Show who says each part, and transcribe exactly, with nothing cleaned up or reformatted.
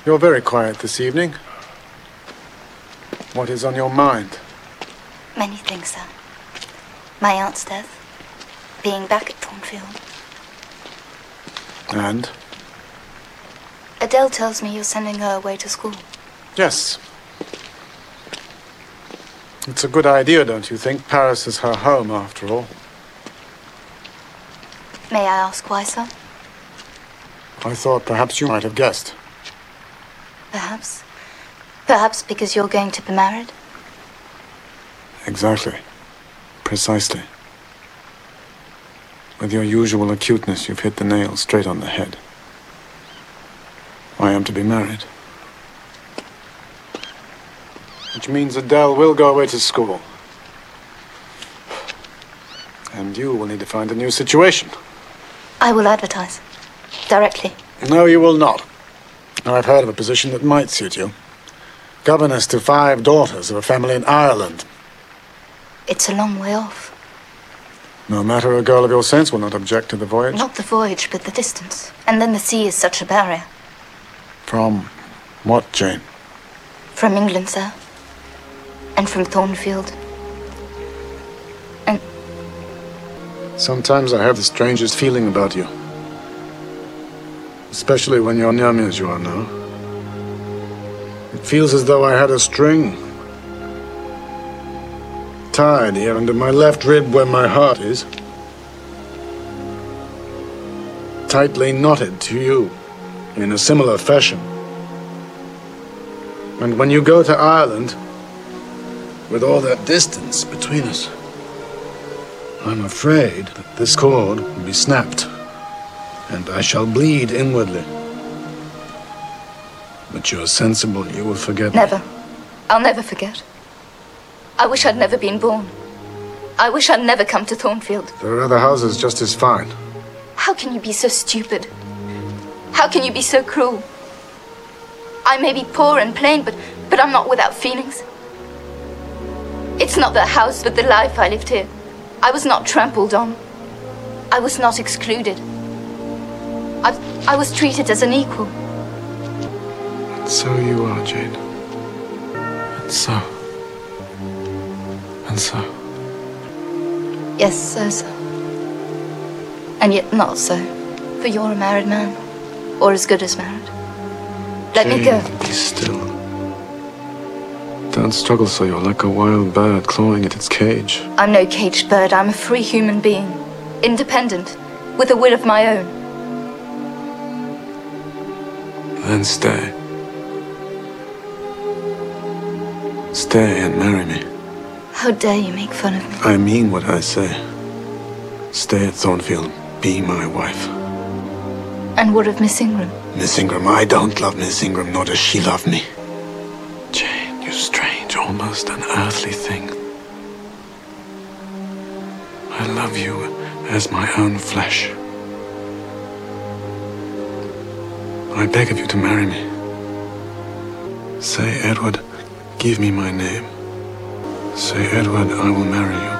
Speaker 1: You're very quiet this evening. What is on your mind?
Speaker 2: Many things, sir. My aunt's death. Being back at Thornfield.
Speaker 1: And?
Speaker 2: Adele tells me you're sending her away to school.
Speaker 1: Yes. It's a good idea, don't you think? Paris is her home, after all.
Speaker 2: May I ask why, sir?
Speaker 1: I thought perhaps you might have guessed.
Speaker 2: Perhaps. Perhaps because you're going to be married?
Speaker 1: Exactly. Precisely. With your usual acuteness, you've hit the nail straight on the head. I am to be married. Which means Adele will go away to school. And you will need to find a new situation.
Speaker 2: I will advertise. Directly.
Speaker 1: No, you will not. I've heard of a position that might suit you. Governess to five daughters of a family in Ireland.
Speaker 2: It's a long way off.
Speaker 1: No matter, a girl of your sense will not object to the voyage.
Speaker 2: Not the voyage, but the distance. And then the sea is such a barrier.
Speaker 1: From what, Jane?
Speaker 2: From England, sir. And from Thornfield. And...
Speaker 1: Sometimes I have the strangest feeling about you. Especially when you're near me as you are now. It feels as though I had a string tied here under my left rib where my heart is. Tightly knotted to you in a similar fashion. And when you go to Ireland, with all that distance between us, I'm afraid that this cord will be snapped, and I shall bleed inwardly. But you're sensible, you will forget me.
Speaker 2: Never. I'll never forget. I wish I'd never been born. I wish I'd never come to Thornfield.
Speaker 1: There are other houses just as fine.
Speaker 2: How can you be so stupid? How can you be so cruel? I may be poor and plain, but, but I'm not without feelings. It's not the house, but the life I lived here. I was not trampled on. I was not excluded. I, I was treated as an equal.
Speaker 1: And so you are, Jane. And so. And so.
Speaker 2: Yes, so, so. And yet not so. For you're a married man. Or as good as married. Let
Speaker 1: Jane,
Speaker 2: me go.
Speaker 1: Be still. Don't struggle so you're like a wild bird clawing at its cage.
Speaker 2: I'm no caged bird. I'm a free human being. Independent. With a will of my own.
Speaker 1: Then stay. Stay and marry me.
Speaker 2: How dare you make fun of me?
Speaker 1: I mean what I say. Stay at Thornfield. Be my wife.
Speaker 2: And what of Miss Ingram?
Speaker 1: Miss Ingram, I don't love Miss Ingram, nor does she love me. Jane, you strange, almost unearthly thing. I love you as my own flesh. I beg of you to marry me. Say, Edward, give me my name. Say, Edward, I will marry you.